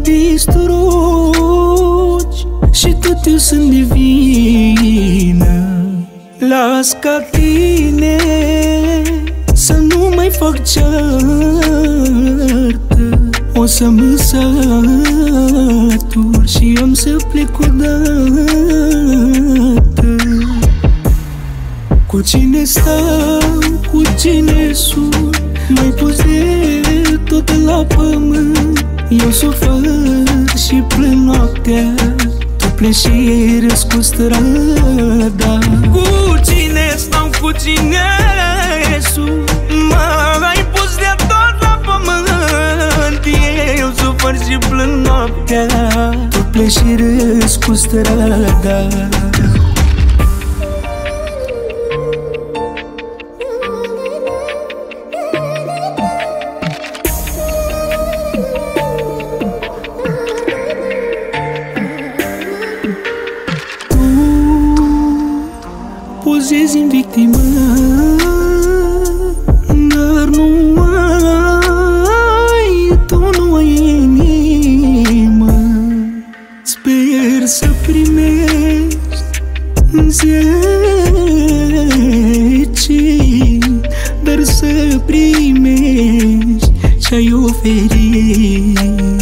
distrugi și tot eu sunt de vină. Las ca tine să nu mai fac ceartă. O să mă satur și am să plec odată. Cu cine stau, cu cine sun, mai pus de tot la pământ. Eu sufăr și plâng noaptea, tu pleci și răs cu strada. Cu cine stau, cu cine sun, mai pus de tot la pământ. Eu sufăr și plâng noaptea, tu pleci și răs cu strada. Pozezi în victimă, dar nu ai, tu nu ai inimă. Sper să primești 10, dar să primești ce-ai oferit.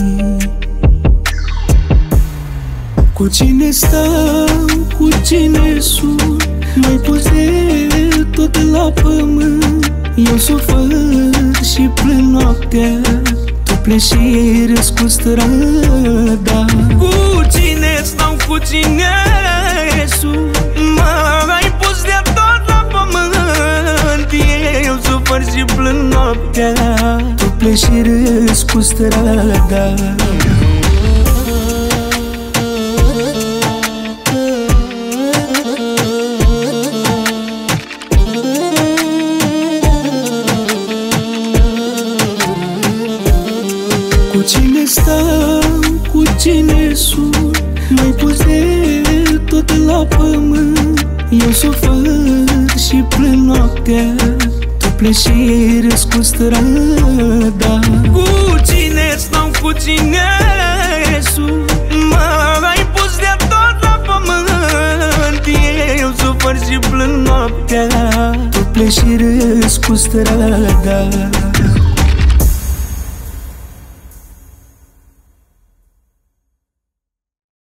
Cu cine stau, cu cine sun, mai pus de tot la pământ. Eu sufăr și plâng noaptea, tu pleci și răs cu strada. Cu cine stau, cu cine sun, mai pus de tot la pământ. Eu sufăr și plâng noaptea, tu pleci și răs cu strada. Cu cine stau, cu cine sun, mai pus de tot la pământ. Eu sufăr și plâng noaptea, tu pleci și răs cu strada. Cu cine stau, cu cine sun, mai pus de tot la pământ. Eu sufăr și plâng noaptea, tu pleci și răs cu strada.